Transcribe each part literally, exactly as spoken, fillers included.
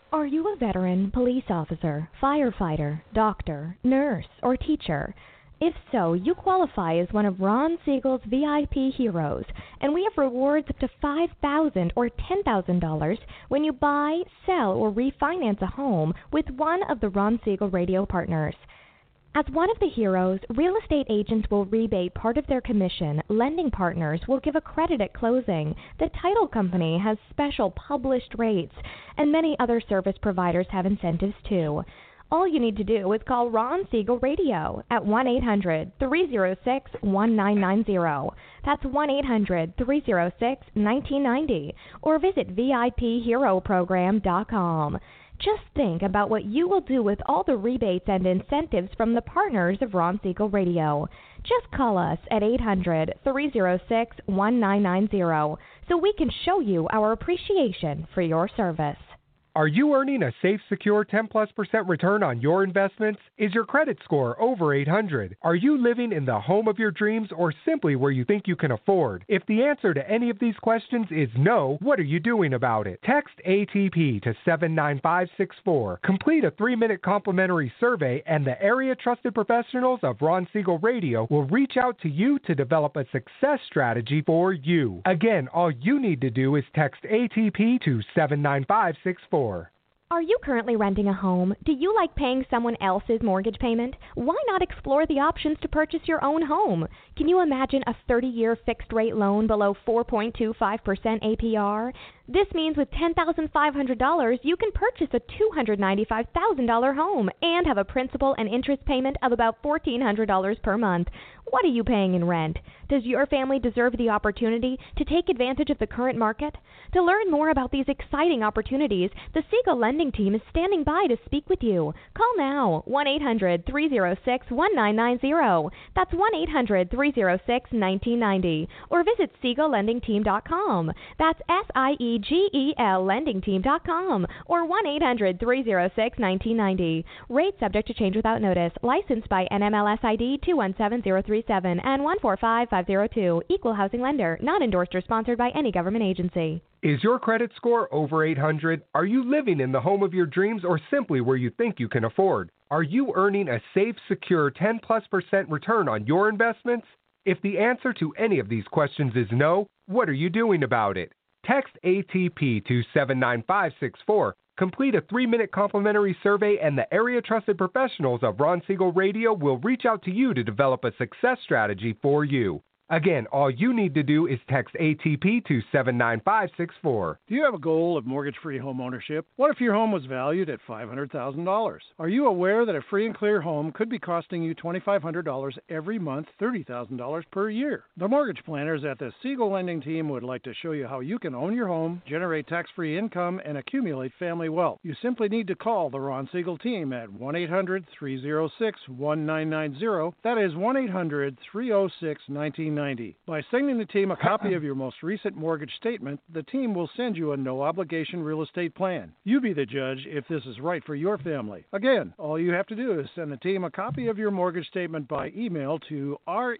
Are you a veteran, police officer, firefighter, doctor, nurse, or teacher? If so, you qualify as one of Ron Siegel's V I P heroes, and we have rewards up to five thousand dollars or ten thousand dollars when you buy, sell, or refinance a home with one of the Ron Siegel radio partners. As one of the heroes, real estate agents will rebate part of their commission, lending partners will give a credit at closing, the title company has special published rates, and many other service providers have incentives too. All you need to do is call Ron Siegel Radio at one eight hundred, three oh six, one nine nine oh. That's one eight hundred, three oh six, one nine nine oh, or visit V I P hero program dot com. Just think about what you will do with all the rebates and incentives from the partners of Ron Siegel Radio. Just call us at eight hundred, three oh six, one nine nine oh so we can show you our appreciation for your service. Are you earning a safe, secure ten plus percent return on your investments? Is your credit score over eight hundred? Are you living in the home of your dreams or simply where you think you can afford? If the answer to any of these questions is no, what are you doing about it? Text A T P to seven nine five six four. Complete a three-minute complimentary survey and the area trusted professionals of Ron Siegel Radio will reach out to you to develop a success strategy for you. Again, all you need to do is text A T P to seven nine five six four. Are you currently renting a home? Do you like paying someone else's mortgage payment? Why not explore the options to purchase your own home? Can you imagine a thirty-year fixed-rate loan below four point two five percent A P R? This means with ten thousand five hundred dollars, you can purchase a two hundred ninety-five thousand dollars home and have a principal and interest payment of about one thousand four hundred dollars per month. What are you paying in rent? Does your family deserve the opportunity to take advantage of the current market? To learn more about these exciting opportunities, the Siegel Lending Team is standing by to speak with you. Call now, one eight hundred, three oh six, one nine nine oh. That's one eight hundred, three oh six, one nine nine oh. Or visit Siegel Lending Team dot com. That's S I E G E L Lending Team dot com. Or one eight hundred, three oh six, one nine nine oh. Rate subject to change without notice. Licensed by N M L S I D two one seven zero three seven and one four five five zero two. Equal housing lender. Not endorsed or sponsored by any government agency. Is your credit score over eight hundred? Are you living in the home of your dreams or simply where you think you can afford? Are you earning a safe, secure ten plus percent return on your investments? If the answer to any of these questions is no, what are you doing about it? Text A T P to seven nine five six four. Complete a three-minute complimentary survey and the area trusted professionals of Ron Siegel Radio will reach out to you to develop a success strategy for you. Again, all you need to do is text A T P to seven nine five six four. Do you have a goal of mortgage-free home ownership? What if your home was valued at five hundred thousand dollars? Are you aware that a free and clear home could be costing you two thousand five hundred dollars every month, thirty thousand dollars per year? The mortgage planners at the Siegel Lending Team would like to show you how you can own your home, generate tax-free income, and accumulate family wealth. You simply need to call the Ron Siegel Team at one eight hundred, three oh six, one nine nine oh. That is one eight hundred, three oh six, one nine nine oh. By sending the team a copy of your most recent mortgage statement, the team will send you a no-obligation real estate plan. You be the judge if this is right for your family. Again, all you have to do is send the team a copy of your mortgage statement by email to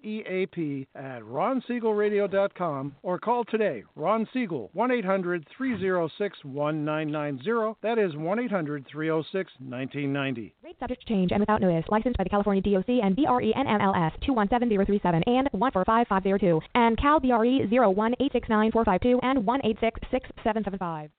reap at ron siegel radio dot com or call today, Ron Siegel, one eight hundred, three oh six, one nine nine oh. That is one eight hundred, three oh six, one nine nine oh. Rate subject to change and without notice. Licensed by the California D O C and B R E N M L S two one seven zero three seven and one four five five zero two and Cal B R E zero one eight six nine four five two and one eight six six seven seven five.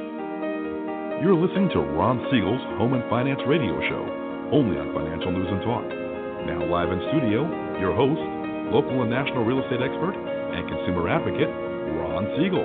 You're listening to Ron Siegel's Home and Finance Radio Show, only on Financial News and Talk. Now live in studio, your host, local and national real estate expert and consumer advocate, Ron Siegel.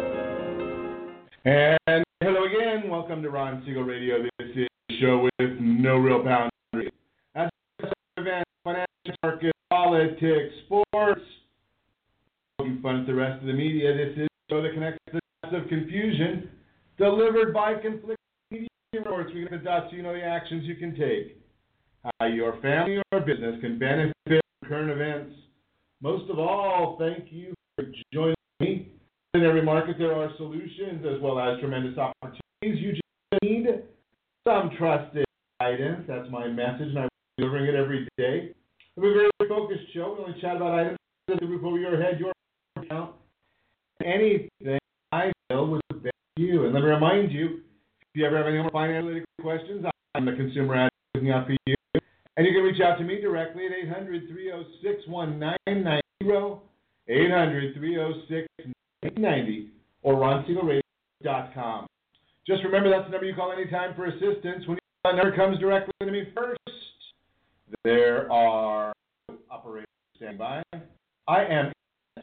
And hello again. Welcome to Ron Siegel Radio. This is a show with no real boundaries. As events, financial market, politics, sports, poking fun at the rest of the media. This is a show that connects the dots of confusion, delivered by conflicting media reports. We get the dots so you know the actions you can take, how your family or business can benefit from current events. Most of all, thank you for joining me. In every market, there are solutions as well as tremendous opportunities. You just need some trusted guidance. That's my message, and I'm delivering it every day. We have a very focused show. We only chat about items that the roof over your head, your account, anything I feel would benefit you. And let me remind you, if you ever have any more finance-related questions, I'm the consumer advocate looking out for you. And you can reach out to me directly at eight hundred, three oh six, nineteen ninety, eight hundred, three oh six, nineteen ninety, or ron siegel radio dot com. Just remember that's the number you call anytime for assistance. When that number comes directly to me first, there are operators standing by. I am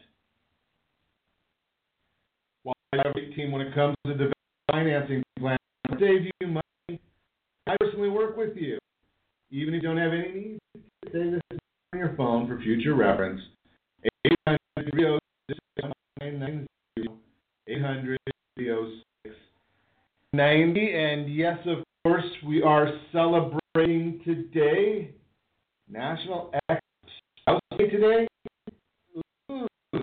while I have a team when it comes to the financing plan to save you money. I personally work with you. Even if you don't have any needs, say this on your phone for future reference. eight hundred, three oh six, nineteen ninety, eight hundred, three oh six, ninety. And yes, of course, we are celebrating today National Ex-Spouse Day today. Ooh.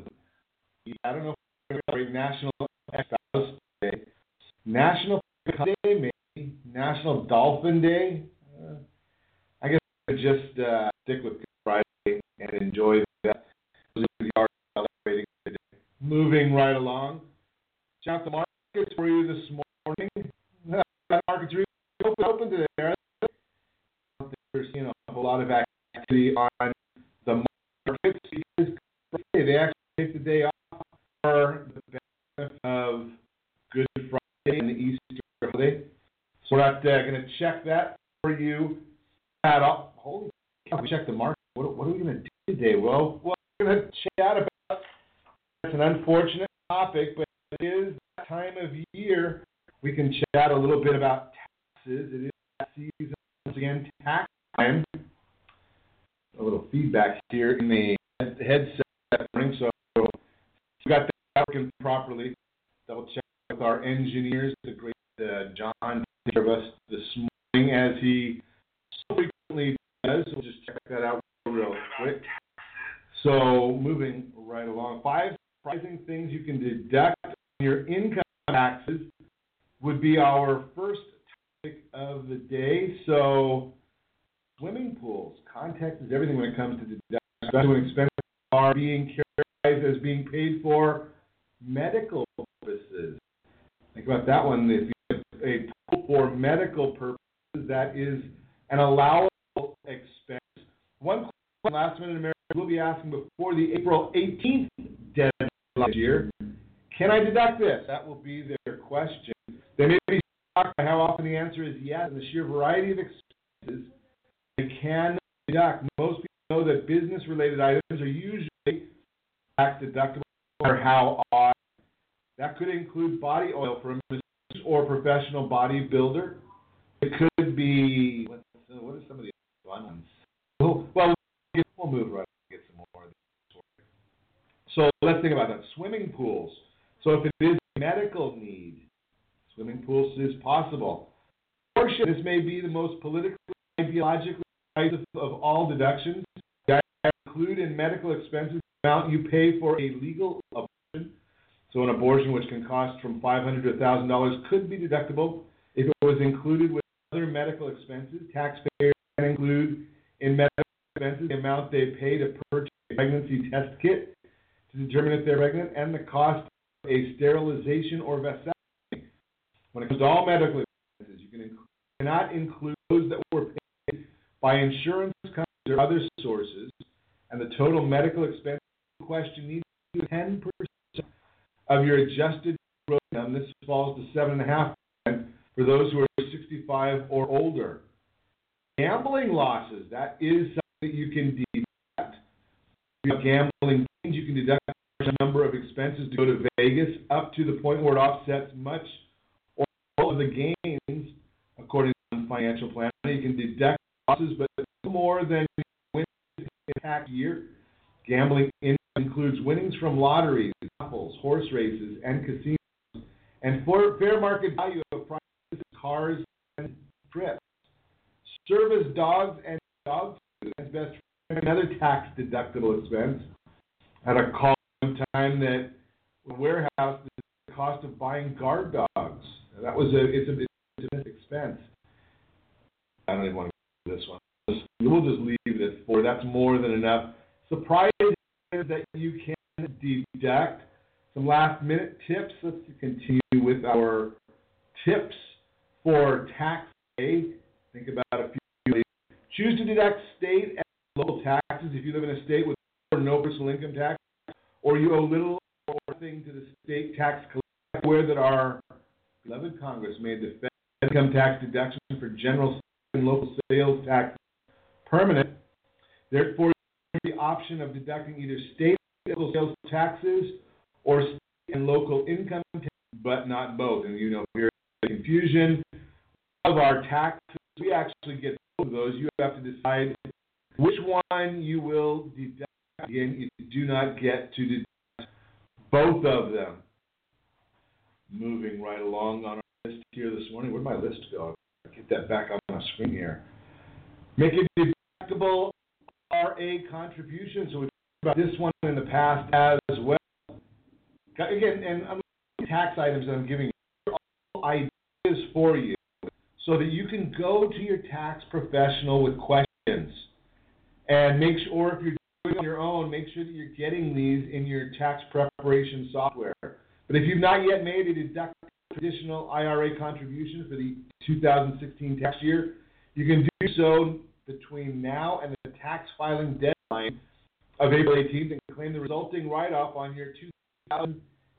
I don't know if we're celebrating National Ex-Spouse Day. National Day, maybe. National Dolphin Day. Uh, I guess I'll just uh, stick with Good Friday and enjoy that. We are celebrating today. Moving right along. Check out the markets for you this morning. The market's really open, open today. There's you know, a whole lot of activity on the markets because they actually take the day off for the benefit of Good Friday and the Easter holiday. So we're not uh, going to check that for you at all. Holy cow, we check the market. What, what are we going to do today? Well, well we're going to chat about it's an unfortunate topic, but it is that time of year we can chat a little bit about taxes. It is that season, once again, tax time. A little feedback here in the headset this morning, so we got that working properly. Double check with our engineers, the great uh, John of us this morning, as he so frequently does. We'll just check that out real quick. So, moving right along, five surprising things you can deduct on your income taxes would be our first topic of the day. So, swimming pools. Context is everything when it comes to deductions, especially when expenses are being characterized as being paid for medical purposes. Think about that one. If you have a pool for medical purposes, that is an allowable expense. One question last minute America will be asking before the April eighteenth deadline last year. Can I deduct this? That will be their question. They may be shocked by how often the answer is yes, and the sheer variety of expenses they can deduct. Most people know that business-related items are usually tax deductible, no matter how odd. That could include body oil for a business or professional bodybuilder. It could be, what, what are some of the fun ones? Well, we'll move right on and get some more of this. So let's think about that. Swimming pools. So if it is a medical need, swimming pools is possible. Abortion, this may be the most politically, ideologically right of, of all deductions. I include in medical expenses the amount you pay for a legal abortion. So an abortion, which can cost from five hundred dollars to one thousand dollars, could be deductible if it was included with other medical expenses. Taxpayers can include in medical expenses the amount they pay to purchase a pregnancy test kit to determine if they're pregnant, and the cost of a sterilization or vasectomy. When it comes to all medical expenses, you can inc- cannot include those that were paid by insurance companies or other sources, and the total medical expense in question needs to be ten percent of your adjusted gross income. This falls to seven point five percent for those who are sixty-five or older. Gambling losses, that is something that you can deduct. If you have gambling gains, you can deduct a number of expenses to go to Vegas up to the point where it offsets much or all of the gains, according to the financial plan. You can deduct losses, but no more than winnings in a tax year. Gambling includes winnings from lotteries, raffles, horse races, and casinos, and for fair market value of prices, cars, and trips. Service dogs and dog food is best friend, another tax deductible expense. I had a call one time that the warehouse the cost of buying guard dogs. That was a it's a it's an expense. I don't even want to do this one. We'll just leave it at four. That's more than enough. Surprise is that you can deduct. Some last minute tips. Let's continue with our tips For tax day, think about a few. Choose to deduct state and local taxes if you live in a state with no personal income tax, or you owe little or nothing to the state tax collector. Aware that our beloved Congress made the federal income tax deduction for general state and local sales tax permanent. Therefore, you have the option of deducting either state and local sales taxes or state and local income tax, but not both. And you know, here's the confusion of our taxes. We actually get both of those. You have to decide which one you will deduct. Again, you do not get to deduct both of them. Moving right along on our list here this morning. Where'd my list go? I'll get that back on my screen here. Make a deductible R A contribution. So we've talked about this one in the past as well. Again, and I'm tax items that I'm giving you are all ideas for you so that you can go to your tax professional with questions and make sure, or if you're doing it on your own, make sure that you're getting these in your tax preparation software. But if you've not yet made a deductible traditional I R A contribution for the two thousand sixteen tax year, you can do so between now and the tax filing deadline of April eighteenth and claim the resulting write-off on your two thousand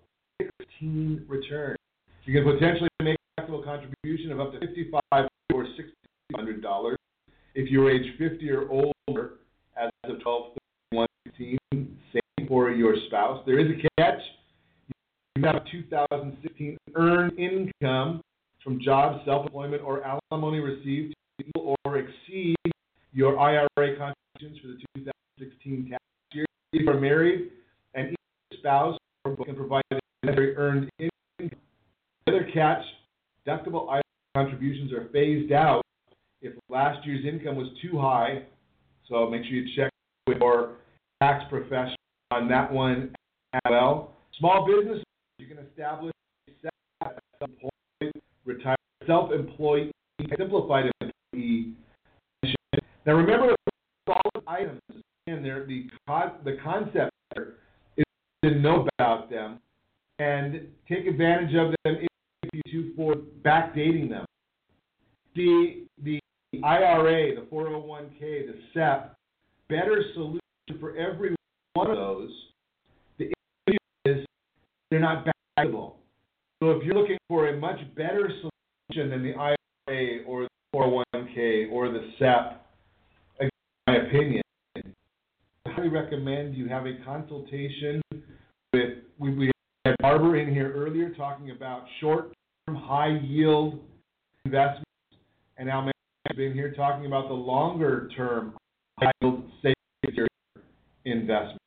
sixteen return. You can potentially make a deductible contribution of up to fifty-five dollars or six thousand five hundred dollars if you're age fifty or older as of twelve thirty-one sixteen. Same for your spouse. There is a catch. You have two thousand sixteen earned income from jobs, self-employment, or alimony received to equal or exceed your I R A contributions for the two thousand sixteen tax year. If you are married and each spouse can provide necessary earned income. Another catch, deductible I R A contributions are phased out if last year's income was too high. So make sure you check with your tax professional on that one as well. Small businesses, you can establish a self-employed, retired, self-employed, simplified employee. Now remember, all the items, and the the concept there is to know about them and take advantage of them if you choose for backdating them. The the I R A, the four oh one k, the S E P, better solution for every one of those. The issue is they're not backdatable. So if you're looking for a much better solution than the I R A or the four oh one k or the S E P, again, in my opinion, I highly recommend you have a consultation with, we, we had Barbara in here earlier talking about short-term, high-yield investments, and Al has been here talking about the longer-term, high-yield, safe investments.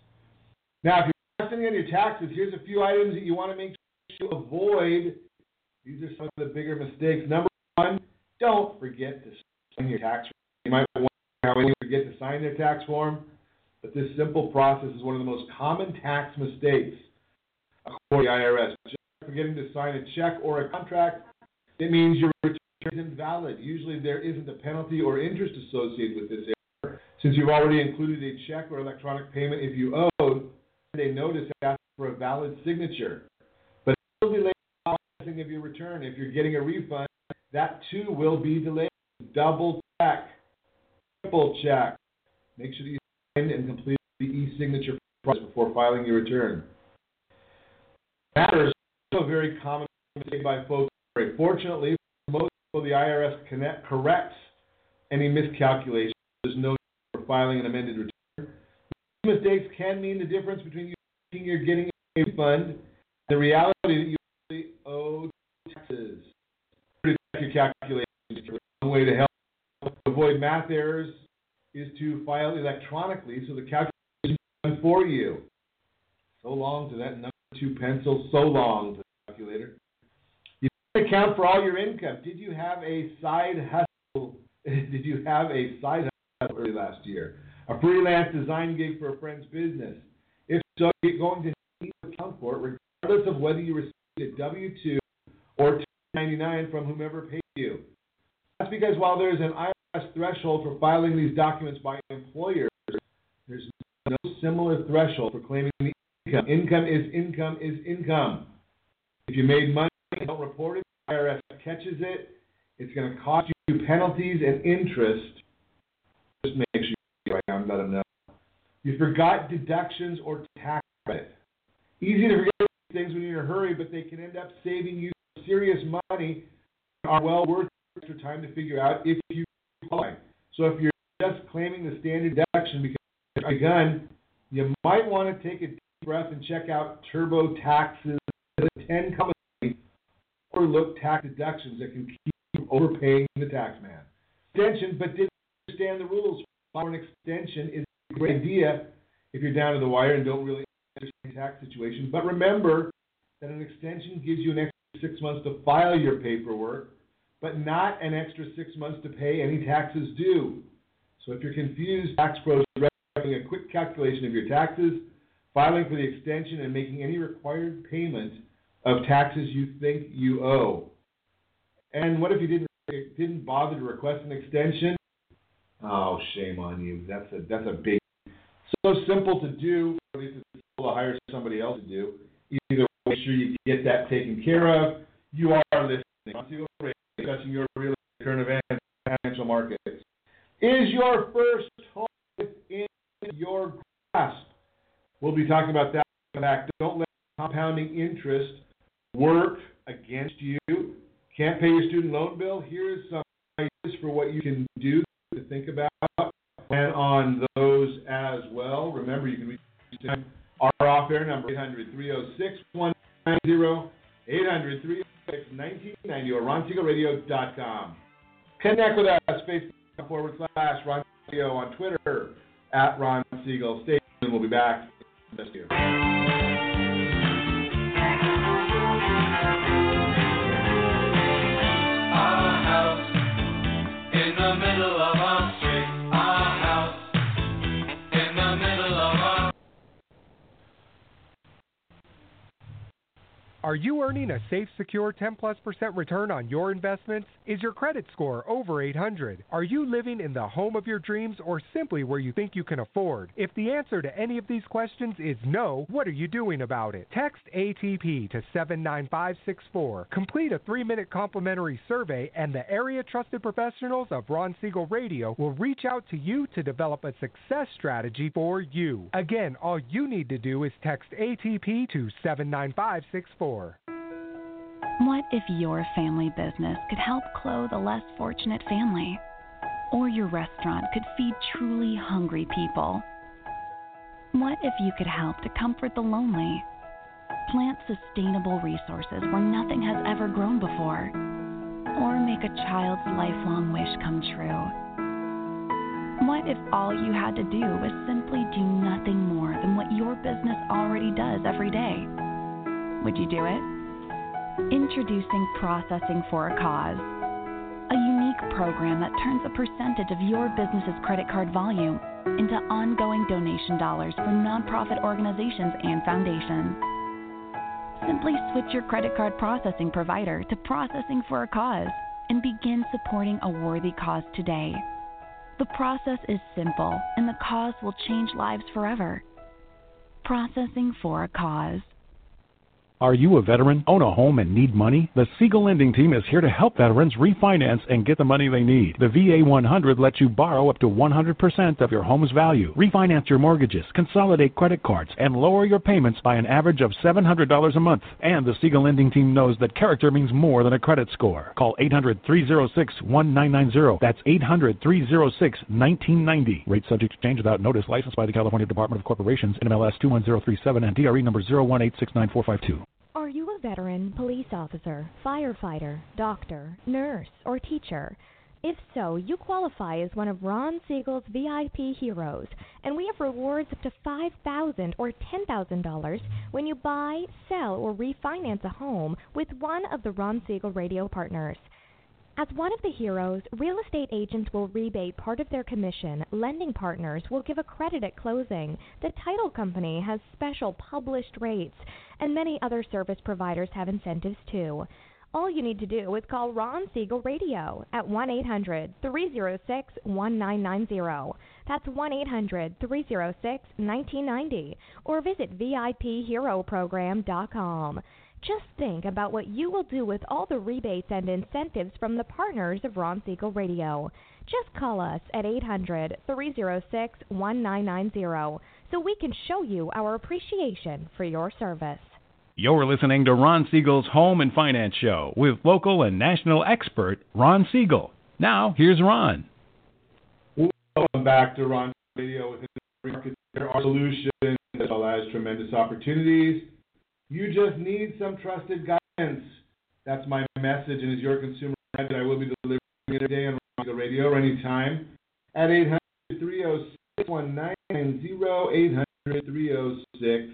Now, if you're investing in your taxes, here's a few items that you want to make sure you avoid. These are some of the bigger mistakes. Number one, don't forget to sign your tax form. You might wonder how many forget to sign their tax form, but this simple process is one of the most common tax mistakes according to the I R S. Just forgetting to sign a check or a contract, it means your return is invalid. Usually there isn't a penalty or interest associated with this error, since you've already included a check or electronic payment if you owed, and a notice asking for a valid signature. But it will delay the processing of your return. If you're getting a refund, that too will be delayed. Double check, triple check. Make sure that you sign and complete the e-signature process before filing your return. Matters also a very common mistake by folks. Fortunately, for most people, the I R S connect, corrects any miscalculation. There's no need for filing an amended return. These mistakes can mean the difference between you thinking you're getting a refund and the reality that you actually owe taxes. To check your calculations, one way to help avoid math errors is to file electronically so the calculation is done for you. So long to that number two pencil, so long to the calculator. You didn't account for all your income. Did you have a side hustle? Did you have a side hustle early last year? A freelance design gig for a friend's business? If so, you're going to need to account for it regardless of whether you received a W two or ten ninety-nine from whomever paid you. That's because while there's an I R S threshold for filing these documents by employers, there's no similar threshold for claiming the income. Income is income is income. If you made money and don't report it, the I R S catches it, it's going to cost you penalties and interest. Just make sure you write down, let them know. You forgot deductions or tax credit. Easy to forget things when you're in a hurry, but they can end up saving you serious money and are well worth extra time to figure out if you qualify. So if you're just claiming the standard deduction because you're begun, you might want to take a deep breath and check out TurboTax's ten companies overlook tax deductions that can keep you overpaying the tax man. Extension, but didn't understand the rules. For an extension is a great idea if you're down to the wire and don't really understand the tax situation. But remember that an extension gives you an extra six months to file your paperwork, but not an extra six months to pay any taxes due. So if you're confused, Tax Pros is recommending a quick calculation of your taxes, filing for the extension, and making any required payment of taxes you think you owe. And what if you didn't didn't bother to request an extension? Oh, shame on you. That's a that's a big. So simple to do. At least it's simple to hire somebody else to do. Either make sure you get that taken care of. You are listening. Discussing your real current events and financial markets. Is your first home within your grasp? We'll be talking about that back. Don't let compounding interest work against you. Can't pay your student loan bill? Here's some ideas for what you can do to think about. Plan on those as well. Remember, you can reach our off-air number, eight hundred, three oh six, one nine zero, eight hundred, three oh six, one nine nine zero, or ron siegel radio dot com. Connect with us, Facebook forward slash Ron Siegel, on Twitter, at Ron Siegel. Stay tuned, we'll be back this year. Are you earning a safe, secure ten plus percent return on your investments? Is your credit score over eight hundred? Are you living in the home of your dreams or simply where you think you can afford? If the answer to any of these questions is no, what are you doing about it? Text A T P to seven nine five six four. Complete a three-minute complimentary survey and the area trusted professionals of Ron Siegel Radio will reach out to you to develop a success strategy for you. Again, all you need to do is text A T P to seven nine five six four. What if your family business could help clothe a less fortunate family? Or your restaurant could feed truly hungry people? What if you could help to comfort the lonely? Plant sustainable resources where nothing has ever grown before? Or make a child's lifelong wish come true? What if all you had to do was simply do nothing more than what your business already does every day? Would you do it? Introducing Processing for a Cause, a unique program that turns a percentage of your business's credit card volume into ongoing donation dollars for nonprofit organizations and foundations. Simply switch your credit card processing provider to Processing for a Cause and begin supporting a worthy cause today. The process is simple, and the cause will change lives forever. Processing for a Cause. Are you a veteran, own a home, and need money? The Siegel Lending Team is here to help veterans refinance and get the money they need. The V A one hundred lets you borrow up to one hundred percent of your home's value, refinance your mortgages, consolidate credit cards, and lower your payments by an average of seven hundred dollars a month. And the Siegel Lending Team knows that character means more than a credit score. Call eight hundred, three oh six, one nine nine zero. That's eight hundred, three oh six, one nine nine zero. Rate subject to change without notice. Licensed by the California Department of Corporations, N M L S two one zero three seven, and D R E number zero one eight six nine four five two. Are you a veteran, police officer, firefighter, doctor, nurse, or teacher? If so, you qualify as one of Ron Siegel's V I P heroes, and we have rewards up to five thousand dollars or ten thousand dollars when you buy, sell, or refinance a home with one of the Ron Siegel Radio partners. As one of the heroes, real estate agents will rebate part of their commission, lending partners will give a credit at closing, the title company has special published rates, and many other service providers have incentives too. All you need to do is call Ron Siegel Radio at one eight hundred, three oh six, one nine nine zero. That's one eight hundred, three oh six, one nine nine zero. Or visit V I P hero program dot com. Just think about what you will do with all the rebates and incentives from the partners of Ron Siegel Radio. Just call us at eight hundred, three oh six, one nine nine zero so we can show you our appreciation for your service. You're listening to Ron Siegel's Home and Finance Show with local and national expert Ron Siegel. Now, here's Ron. Welcome back to Ron Radio. Within the market, there are solutions as well as tremendous opportunities. You just need some trusted guidance. That's my message, and as your consumer that I will be delivering every day on Ron Radio or anytime at eight hundred, three oh six, one nine nine zero, eight hundred, three oh six,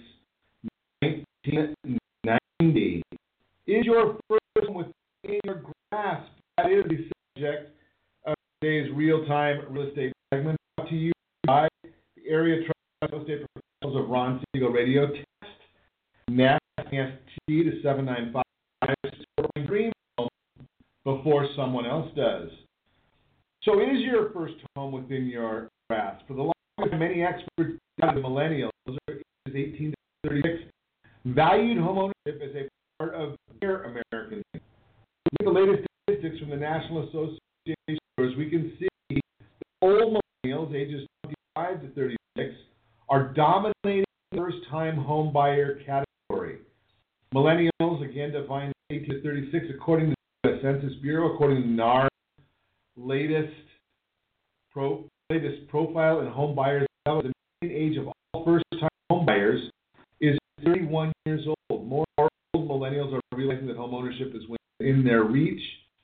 nineteen ninety. Is your first one within your grasp? That is the subject of today's real-time real estate segment. Brought to you by the Area Trust Real Estate Professionals of Ron Siegel Radio. Text N E S T to seven nine five to dream home before someone else does. So is your first home within your grasp? For the longest time, many experts, the millennials, ages eighteen to thirty-six, valued homeownership as a part of their American dream. With the latest statistics from the National Association, we can see the old millennials, ages twenty-five to thirty-six, are dominating the first-time home buyer category. Millennials, again, defined eighteen to thirty-six, according to the Census Bureau, according to N A R latest pro, latest profile in home buyers, the mean age of all first-time home buyers is thirty-one years old. More old millennials are realizing that home ownership is within their reach.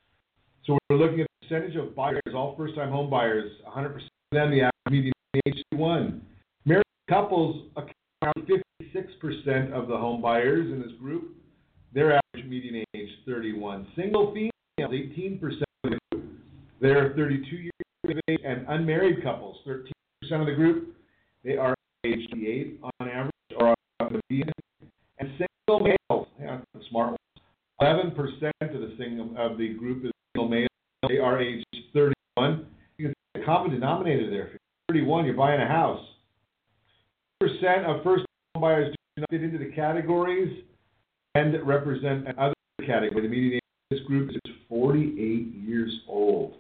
So we're looking at the percentage of buyers, all first-time home buyers, one hundred percent of them, the average median age thirty-one. Married couples account for fifty-six percent of the home buyers in this group. Their average median age thirty-one. Single females, eighteen percent of the group. They're thirty-two years of age, and unmarried couples, thirteen percent of the group. They are age eight on average, or on the median. And single males, yeah, the smart ones, eleven percent of the single of the group is single males. They are age thirty-one. You can see the common denominator there. If you're thirty-one, you're buying a house. Percent of first home buyers do not fit into the categories and represent another category. The median age of this group is forty-eight years old.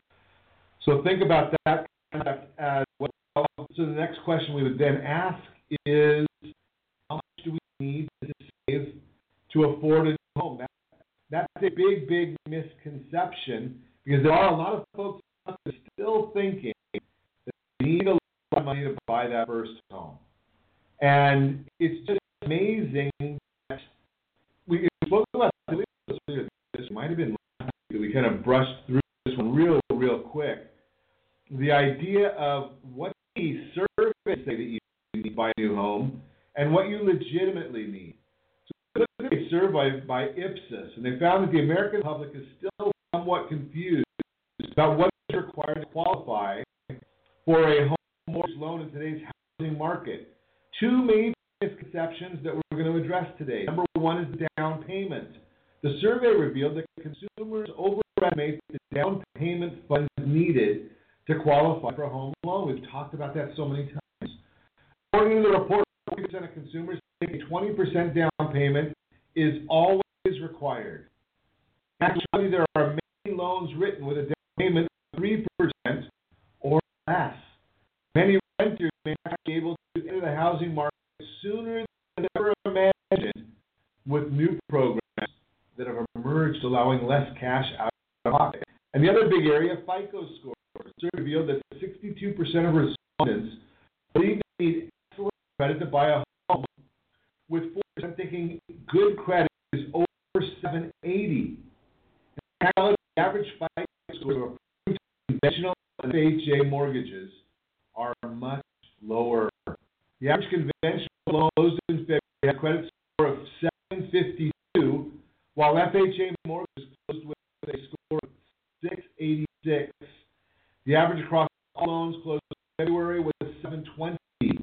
So think about that as well. So the next question we would then ask is, how much do we need to save to afford a new home? That, that's a big, big misconception, because there are a lot of folks out there still thinking that they need a lot of money to buy that first home. And it's just amazing that we spoke about this. It might have been last week that we kind of brushed through this one real, real quick. The idea of what the surveys say that you need to buy a new home and what you legitimately need. So look at a survey by Ipsos, and they found that the American public is still somewhat confused about what is required to qualify for a home mortgage loan in today's housing market. Two major misconceptions that we're going to address today. Number one is the down payment. The survey revealed that consumers overestimate the down payment funds needed to qualify for a home loan. We've talked about that so many times. According to the report, forty percent of consumers think a twenty percent down payment is always required. Actually, there are many loans written with a down payment of three percent or less. Many renters may not be able to enter the housing market sooner than ever imagined with new programs that have emerged allowing less cash out of pocket. And the other big area, FICO score. It revealed that sixty-two percent of respondents believe they need excellent credit to buy a home, with four percent thinking good credit is over seven eighty. And the average FICO score of approved conventional F H A mortgages are much lower. The average conventional loan closed in February had a credit score of seven fifty-two, while F H A mortgages closed with a score of six eighty-six. The average across all loans closed in February was seven twenty.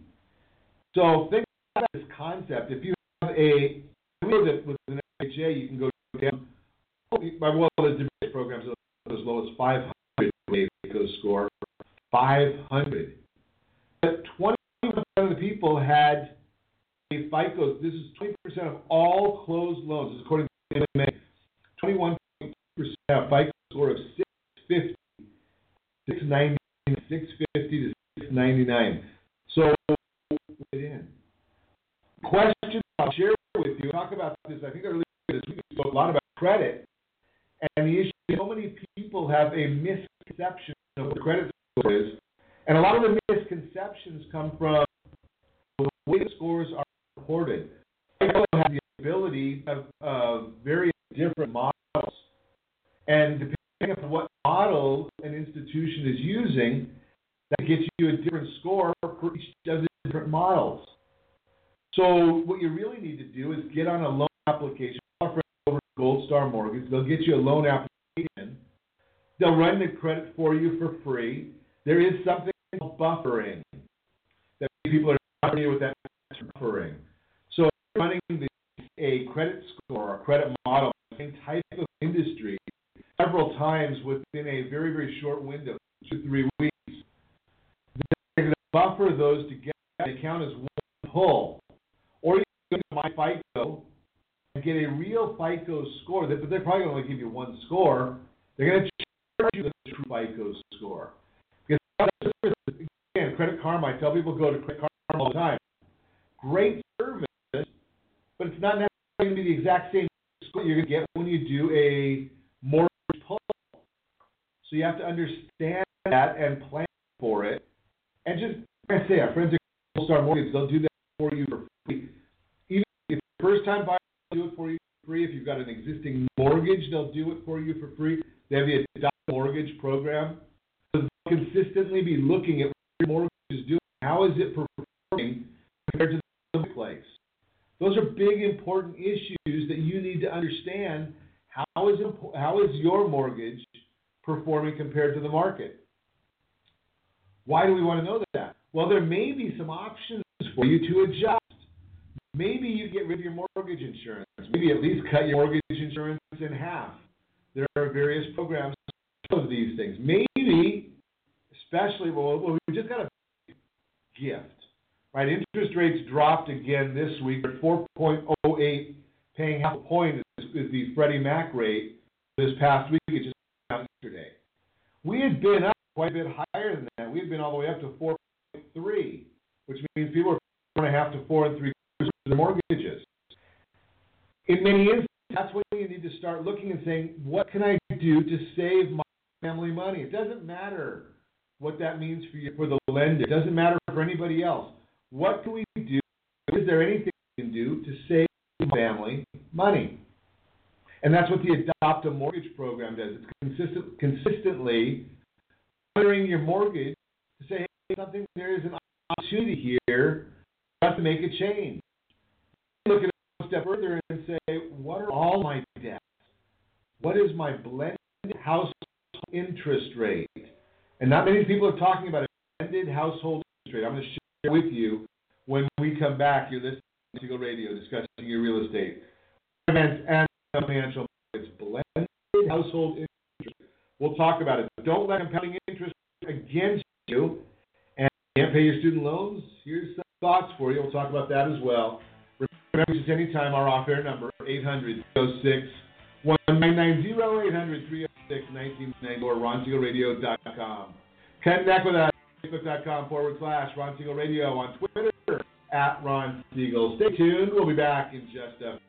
So think about this concept. If you have a deal that with an F H A, you can go down. Well, there's different programs that as low as five hundred FICO score. five hundred. But twenty percent of the people had a FICO. This is twenty percent of all closed loans, this is according to the M A, twenty-one point two percent have FICO score of six fifty, six ninety, six fifty to six ninety-nine. So, get in. Question I'll share with you, talk about this, I think I really this week we spoke a lot about credit, and the issue is so many people have a misconception of what credit score is, and a lot of the misconceptions come from the way the scores are reported. FICO has the ability of uh, various different models, and depending on what model an institution is using, that gets you a different score for each of the different models. So what you really need to do is get on a loan application. Over Gold Star Mortgage, they'll get you a loan application. They'll run the credit for you for free. There is something called buffering that people are not familiar with that buffering. So if you're running the, a credit score, a credit model, same type of industry, several times within a very, very short window, two, three weeks, they're going to buffer those together. They count as one pull. Or you can go to MyFICO and get a real FICO score, but they're probably going to give you one score. They're going to charge you the true FICO score. Because, again, Credit Karma, I tell people go to Credit Karma all the time. Great service, but it's not necessarily going to be the exact same score you're going to get when you do a mortgage pull. So you have to understand that and plan for it. And just, like I say, our friends at Gold Star Mortgage, they'll do that for you for free. Even if you're first time buyer, they'll do it for you for free. If you've got an existing mortgage, they'll do it for you for free. They have the Adopt Mortgage program. So they'll consistently be looking at what your mortgage is doing. How is it performing compared to the marketplace? Those are big, important issues that you need to understand. How is it, how is your mortgage performing compared to the market? Why do we want to know that? Well, there may be some options for you to adjust. Maybe you get rid of your mortgage insurance. Maybe at least cut your mortgage insurance in half. There are various programs of these things. Maybe, especially, well, we just got a gift, right? Interest rates dropped again this week. They're four point oh eight, paying half a point is, is the Freddie Mac rate this past week. It just came out yesterday. We had been up quite a bit higher than that. We had been all the way up to four point three, which means people are four and a half to four and three quarters of their mortgages. In many instances, that's when you need to start looking and saying, what can I do to save my family money? It doesn't matter what that means for you, for the lender. It doesn't matter for anybody else. What can we do? Is there anything we can do to save family money? And that's what the Adopt a Mortgage program does. It's consistent, consistently monitoring your mortgage to say, hey, something, there is an opportunity here for us to make a change. Look at it one step further and say, what are all my debts? What is my blended household interest rate? And not many people are talking about a blended household interest rate. I'm going to share with you when we come back. You're listening to Seagull Radio discussing your real estate and financial markets. Blended household interest rate. We'll talk about it. Don't let compounding interest against you. And you can't pay your student loans? Here's some thoughts for you. We'll talk about that as well. Remember, just anytime, our off-air number, eight hundred, three oh six, one nine nine zero, eight hundred, three oh six, one nine nine zero, or ron siegel radio dot com. Connect with us, facebook.com forward slash Ron Siegel Radio, on Twitter, at Ron Siegel. Stay tuned. We'll be back in just a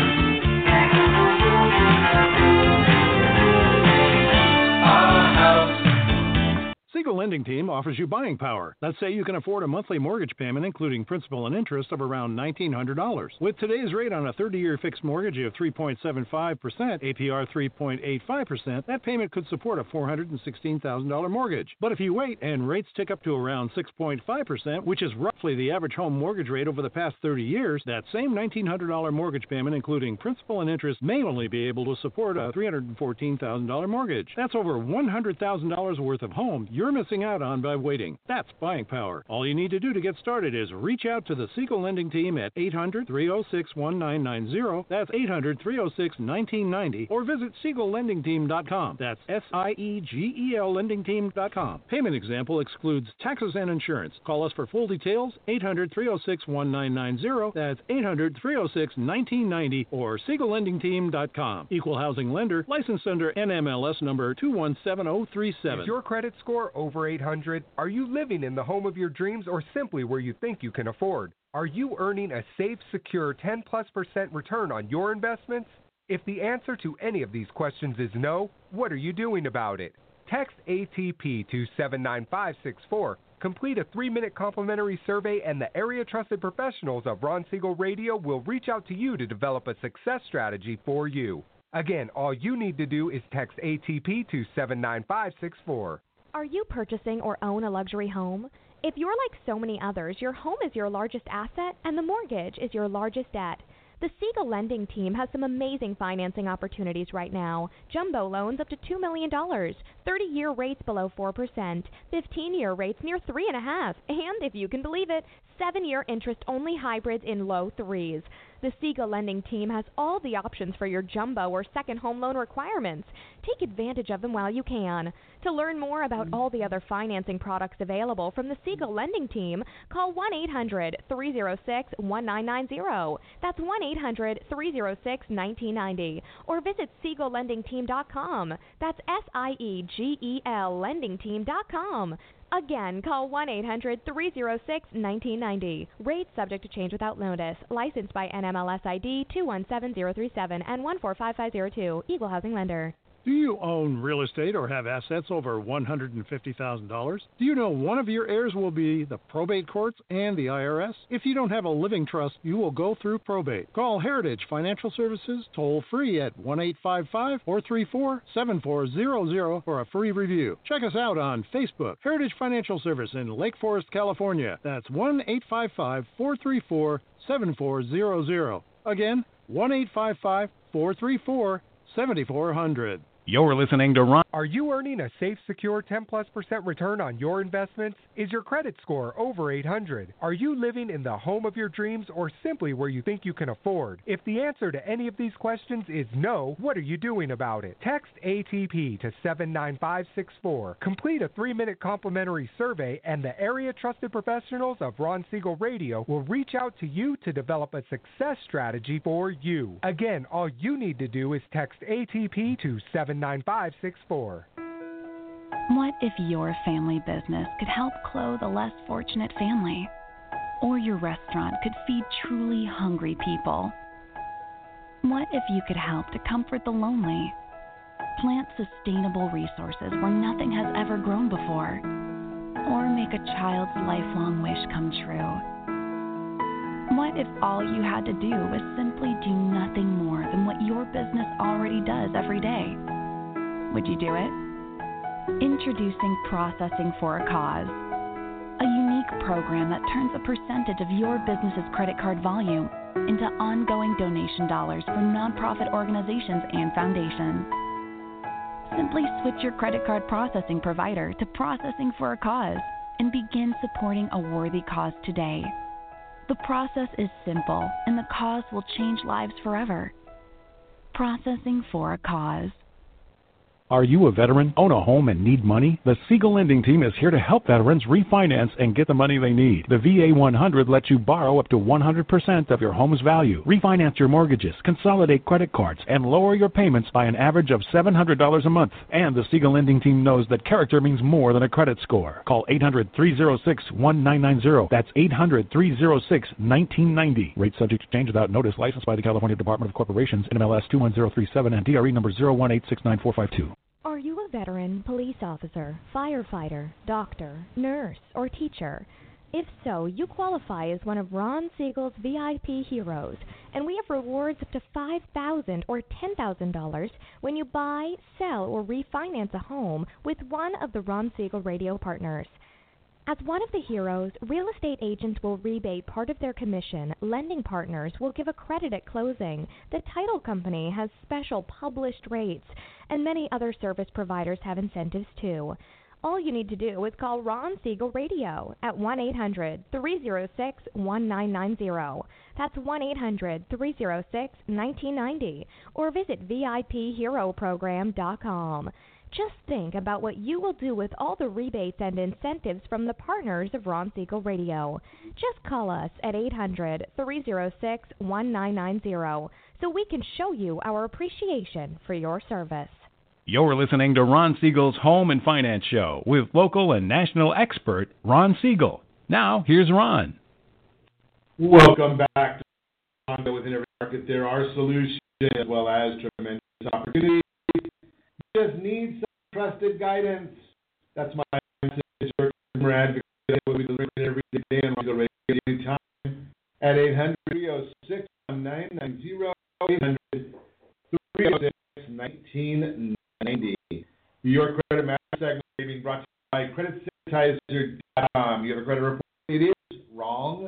Siegel Lending Team offers you buying power. Let's say you can afford a monthly mortgage payment, including principal and interest, of around nineteen hundred dollars. With today's rate on a thirty-year fixed mortgage of three point seven five percent, A P R three point eight five percent, that payment could support a four hundred sixteen thousand dollars mortgage. But if you wait and rates tick up to around six point five percent, which is roughly the average home mortgage rate over the past thirty years, that same nineteen hundred dollars mortgage payment, including principal and interest, may only be able to support a three hundred fourteen thousand dollars mortgage. That's over one hundred thousand dollars worth of home you're missing missing out on by waiting. That's buying power. All you need to do to get started is reach out to the Siegel Lending Team at eight hundred, three oh six, one nine nine zero. That's eight hundred, three oh six, one nine nine zero. Or visit siegel lending team dot com. That's S I E G E L lending team dot com. Payment example excludes taxes and insurance. Call us for full details, eight hundred, three oh six, one nine nine zero. That's eight hundred, three oh six, one nine nine zero or siegel lending team dot com. Equal housing lender, licensed under N M L S number two one seven zero three seven. Is your credit score over eight hundred? Are you living in the home of your dreams or simply where you think you can afford? Are you earning a safe, secure ten plus percent return on your investments? If the answer to any of these questions is no, what are you doing about it? Text A T P to seven nine five six four. Complete a three-minute complimentary survey and the area trusted professionals of Ron Siegel Radio will reach out to you to develop a success strategy for you. Again, all you need to do is text A T P to seven nine five six four. Are you purchasing or own a luxury home? If you're like so many others, your home is your largest asset and the mortgage is your largest debt. The Siegel Lending Team has some amazing financing opportunities right now. Jumbo loans up to two million dollars, thirty-year rates below four percent, fifteen-year rates near three point five percent, and, if you can believe it, seven-year interest-only hybrids in low threes. The Siegel Lending Team has all the options for your jumbo or second home loan requirements. Take advantage of them while you can. To learn more about all the other financing products available from the Siegel Lending Team, call one eight hundred, three oh six, one nine nine zero. That's one eight hundred, three oh six, one nine nine zero. Or visit siegel lending team dot com. That's S I E G E L lending team dot com. Again, call one eight hundred, three oh six, one nine nine zero. Rates subject to change without notice. Licensed by N M L S I D two one seven zero three seven and one four five five zero two. Equal housing lender. Do you own real estate or have assets over one hundred fifty thousand dollars? Do you know one of your heirs will be the probate courts and the I R S? If you don't have a living trust, you will go through probate. Call Heritage Financial Services toll free at one eight five five, four three four, seven four zero zero for a free review. Check us out on Facebook, Heritage Financial Service in Lake Forest, California. That's one eight five five, four three four, seven four zero zero. Again, one eight five five, four three four, seven four zero zero. You're listening to Ron. Are you earning a safe, secure ten plus percent return on your investments? Is your credit score over eight hundred? Are you living in the home of your dreams or simply where you think you can afford? If the answer to any of these questions is no, what are you doing about it? Text A T P to seven nine five six four. Complete a three-minute complimentary survey and the area trusted professionals of Ron Siegel Radio will reach out to you to develop a success strategy for you. Again, all you need to do is text A T P to seven nine five six four. What if your family business could help clothe a less fortunate family? Or your restaurant could feed truly hungry people? What if you could help to comfort the lonely? Plant sustainable resources where nothing has ever grown before? Or make a child's lifelong wish come true? What if all you had to do was simply do nothing more than what your business already does every day? Would you do it? Introducing Processing for a Cause, a unique program that turns a percentage of your business's credit card volume into ongoing donation dollars for nonprofit organizations and foundations. Simply switch your credit card processing provider to Processing for a Cause and begin supporting a worthy cause today. The process is simple, and the cause will change lives forever. Processing for a Cause. Are you a veteran, own a home, and need money? The Siegel Lending Team is here to help veterans refinance and get the money they need. The V A one hundred lets you borrow up to one hundred percent of your home's value, refinance your mortgages, consolidate credit cards, and lower your payments by an average of seven hundred dollars a month. And the Siegel Lending Team knows that character means more than a credit score. Call eight hundred, three oh six, one nine nine zero. That's eight hundred, three oh six, one nine nine zero. Rate subject to change without notice. Licensed by the California Department of Corporations, N M L S two one zero three seven, and D R E number zero one eight six nine four five two. Are you a veteran, police officer, firefighter, doctor, nurse, or teacher? If so, you qualify as one of Ron Siegel's V I P heroes, and we have rewards up to five thousand dollars or ten thousand dollars when you buy, sell, or refinance a home with one of the Ron Siegel Radio partners. As one of the heroes, real estate agents will rebate part of their commission, lending partners will give a credit at closing, the title company has special published rates, and many other service providers have incentives too. All you need to do is call Ron Siegel Radio at one eight hundred three oh six one nine nine zero. That's one eight hundred three oh six one nine nine zero. Or visit V I P hero program dot com. Just think about what you will do with all the rebates and incentives from the partners of Ron Siegel Radio. Just call us at eight hundred three oh six one nine nine zero so we can show you our appreciation for your service. You're listening to Ron Siegel's Home and Finance Show with local and national expert Ron Siegel. Now, here's Ron. Welcome back to Ron. Within every market, there are solutions as well as tremendous opportunities. You just need some trusted guidance. That's my message. Your customer advocate will be delivering every day on Ron Siegel Radio anytime at eight hundred three oh six one nine nine zero, eight hundred three oh six one nine nine zero. Your Credit Matter segment being brought to you by Credit Sanitizer dot com. You have a credit report. It is wrong.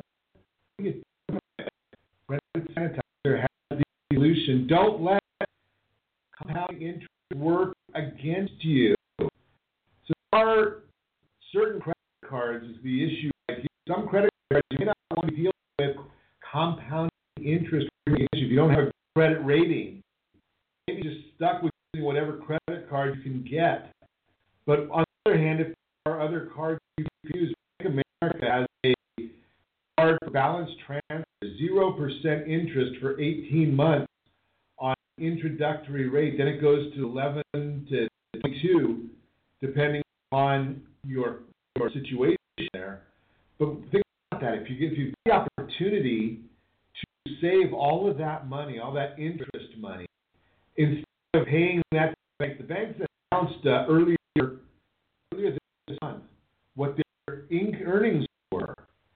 Credit Sanitizer has the solution. Don't let compounding interest work against you. So there are certain credit cards is the issue. Some credit cards you may not want to deal with compounding interest against you. If you don't have a credit rating, maybe you're just stuck with whatever credit card you can get. But on the other hand, if there are other cards you can use, Bank America has a card for balance transfer, zero percent interest for eighteen months on introductory rate. Then it goes to eleven to twenty-two, depending on your, your situation there. But think about that. If you get, if you get the opportunity to save all of that money, all that interest money, instead of paying that to the bank, the banks announced uh, earlier, earlier this month what their inc- earnings were.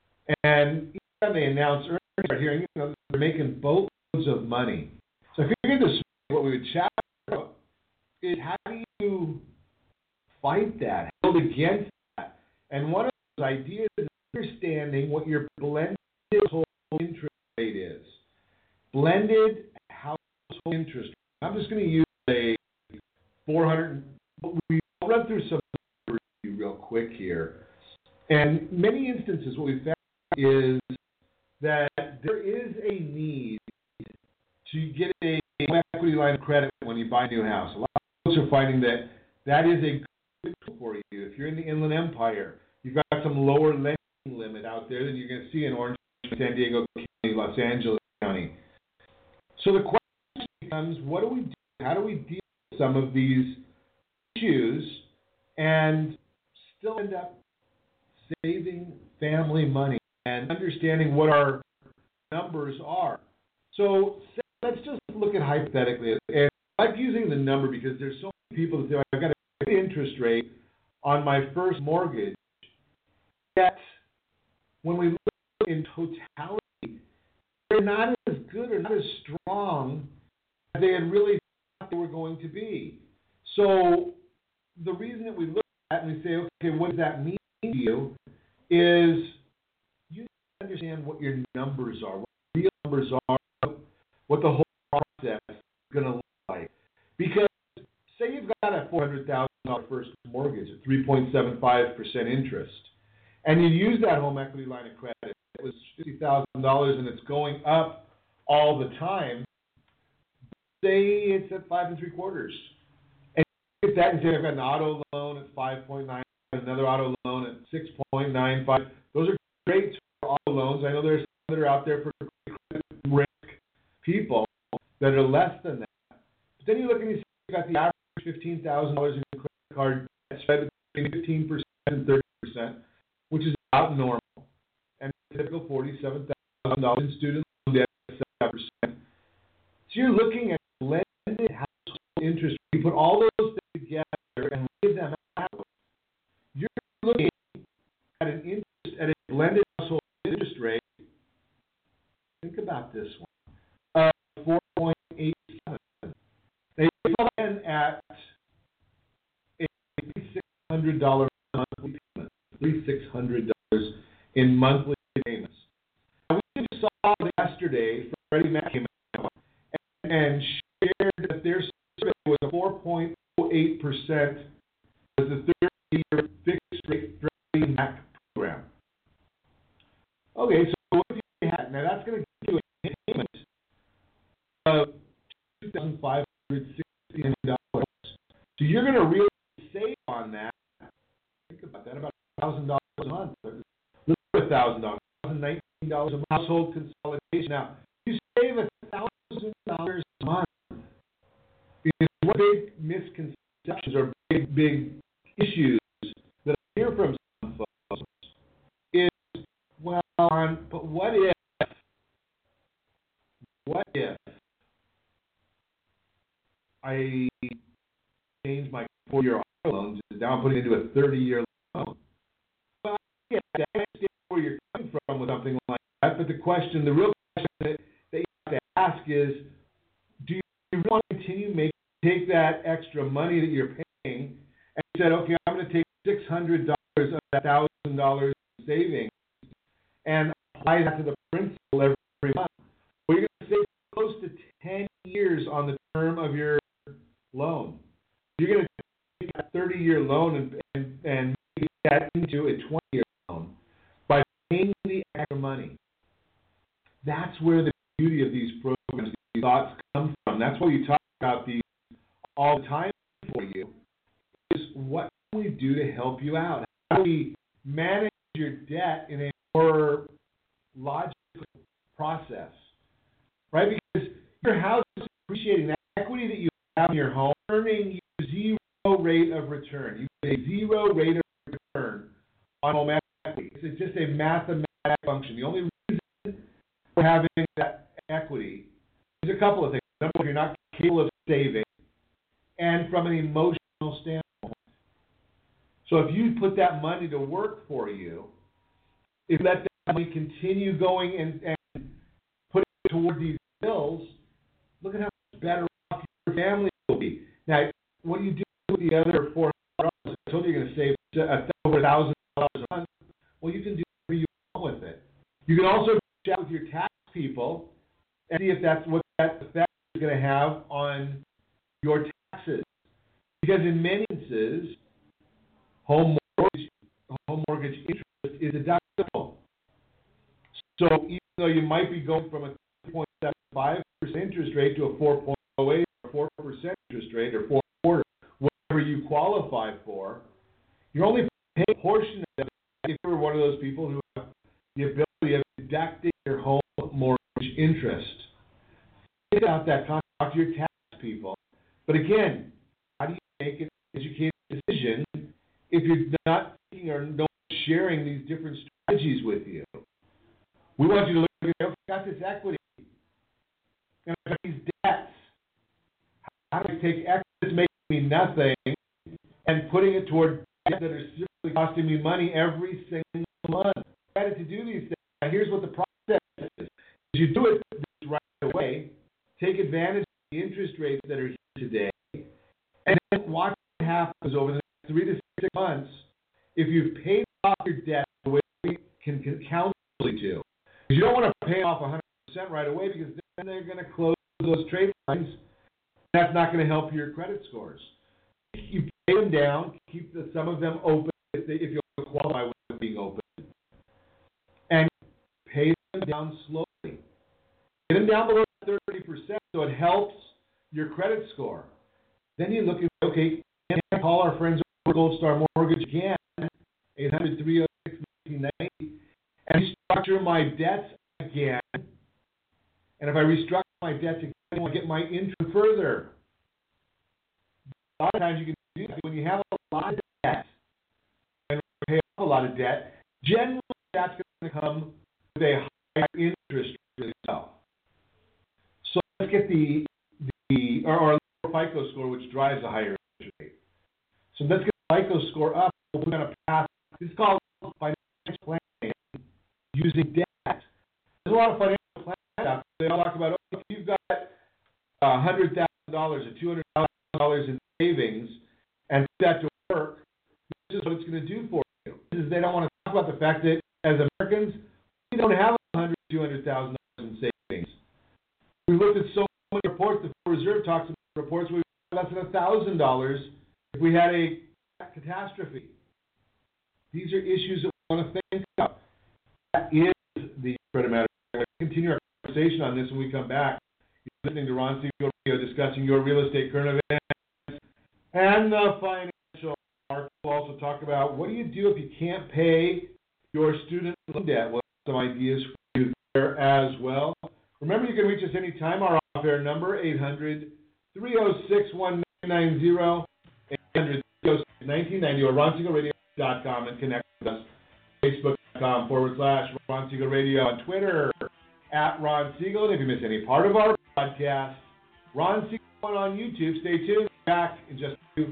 And each time they announce earnings, we're hearing, you know, they're making boatloads of money. So I figured this, what we would chat about is how do you fight that, hold against that? And one of those ideas is understanding what your blended household interest rate is. Blended household interest rate. I'm just going to use a four hundred. We'll run through some numbers real quick here. And many instances, what we've found is that there is a need to get a equity line of credit when you buy a new house. A lot of folks are finding that that is a good tool for you. If you're in the Inland Empire, you've got some lower lending limit out there than you're going to see in Orange, San Diego County, Los Angeles County. So the question becomes, what do we do? How do we deal with some of these issues and still end up saving family money and understanding what our numbers are? So let's just look at hypothetically. And I like using the number because there's so many people that say, I've got a good interest rate on my first mortgage. Yet, when we look in totality, they're not as good or not as strong as they had really thought they were going to be. So the reason that we look at it and we say, okay, what does that mean to you, is you understand what your numbers are, what the real numbers are, what the whole process is going to look like. Because say you've got a four hundred thousand dollars first mortgage at three point seven five percent interest, and you use that home equity line of credit, it was fifty thousand dollars and it's going up all the time, say it's at five and three quarters. And you get that and say I've got an auto loan at five point nine, another auto loan at six point nine five. Those are great for auto loans. I know there's some that are out there for credit risk people that are less than that. But then you look and you see you've got the average fifteen thousand dollars in your credit card debt spread between fifteen percent and thirty percent, which is about normal. And typical forty-seven thousand dollars in student loan debt at seven percent. So you're looking at blended household interest. You put all those things together and raise them out. You're looking at an interest at a blended household interest rate. Think about this one. Uh, four point eight seven. They come in at a three thousand six hundred dollars monthly payment. three thousand six hundred dollars in monthly payments. Now, we just saw yesterday from Freddie Mac came out and, and shared that their survey was a four point oh eight percent was the thirty thirty-year fixed rate Freddie Mac program. Okay, so what if you had, now that's going to give you a payment of two thousand five hundred sixty dollars. So you're going to really save on that. Think about that, about one thousand dollars a month. A little over one thousand dollars, one thousand nineteen dollars a month. Household consolidation. Now, you save one thousand dollars a month. Because what big misconceptions or big, big issues that I hear from some folks is, well, but what if, what if I change my four-year auto loans and now I'm putting it into a thirty-year loan? Well, yeah, I understand where you're coming from with something like that, but the question, the real question that, that you have to ask is, do you want to continue making, take that extra money that you're paying and you said, okay, I'm going to take six hundred dollars of that one thousand dollars in savings and apply that to the principal every month? Or you're going to save close to ten years on the term of your loan. You're going to take that thirty-year loan and, and, and make that into a twenty-year loan by paying the extra money. That's where the beauty of these programs, these thoughts come from. That's why we talk about these all the time for you, is what can we do to help you out? How do we manage your debt in a more logical process, right? Because your house is appreciating that equity that you have in your home, earning you zero rate of return. You get a zero rate of return on home equity. It's just a mathematical function. The only reason for having that equity is a couple of things. Number one, you're not capable of saving, and from an emotional standpoint. So if you put that money to work for you, if you let that money continue going and, and put it toward these bills, look at how much better off your family will be. Now, what do you do with the other four hundred dollars? I told you you're going to save over one thousand dollars a month. Well, you can do whatever you want with it. You can also chat with your tax people and see if that's what that effect is going to have on your taxes. Because in many instances, home mortgage, home mortgage interest is deductible. So even though you might be going from a three point seven five percent interest rate to a four point oh eight or four percent interest rate or four point four, whatever you qualify for, you're only paying a portion of it if you're one of those people who have the ability of deducting your home mortgage interest. Think about that. Talk to your tax people. But again, how do you make an educated decision if you're not thinking or no sharing these different strategies with you? We want you to look at, I've got this equity, and I've got these debts. How do I take equity that's making me nothing and putting it toward debts that are simply costing me money every single month? I decided to do these things. Now, here's what the process is. You do it right away, take advantage of the interest rates that are here today, and then watch what happens over the next three to six months if you've paid off your debt the way we can, can counsel you to. Because you don't want to pay off one hundred percent right away because then they're going to close those trade lines. That's not going to help your credit scores. You pay them down, keep the, some of them open if, they, if you qualify with being open, and pay them down slowly. Get them down below thirty percent so it helps your credit score. Then you look at, okay, can I call our friends over Gold Star Mortgage again, eight hundred, three oh six, nineteen ninety, and restructure my debts again. And if I restructure my debts again, I want to get my income further. A lot of times you can do that when you have a lot of debt and pay off a lot of debt. Generally, that's going to come with a higher interest rate itself. So let's get the the or, or lower FICO score, which drives a higher interest rate. So let's get the FICO score up. We're going to pass. This is called financial planning using debt. There's a lot of financial planning stuff. They all talk about, oh, if you've got one hundred thousand dollars or two hundred thousand dollars in savings and put that to work, this is what it's going to do for you. This is, they don't want to talk about the fact that as Americans, we don't have one hundred thousand dollars, two hundred thousand dollars in savings. We looked at so many reports. The Federal Reserve talks about reports where we have less than one thousand dollars if we had a catastrophe. These are issues that we want to think about. That is the Credit Matters. We're going to continue our conversation on this when we come back. You're listening to Ron Siegel Radio discussing your real estate current events and the financial market. We'll also talk about what do you do if you can't pay your student loan debt. We'll have some ideas for you there as well. Remember, you can reach us anytime. Our off-air number, eight hundred, three oh six, one nine nine zero, eight hundred, three oh six, nineteen ninety, or ron siegel radio dot com, and connect with us. Facebook.com forward slash Ron Siegel Radio, on Twitter at Ron Siegel. And if you miss any part of our podcast, Ron Siegel on YouTube. Stay tuned. Back in just a few.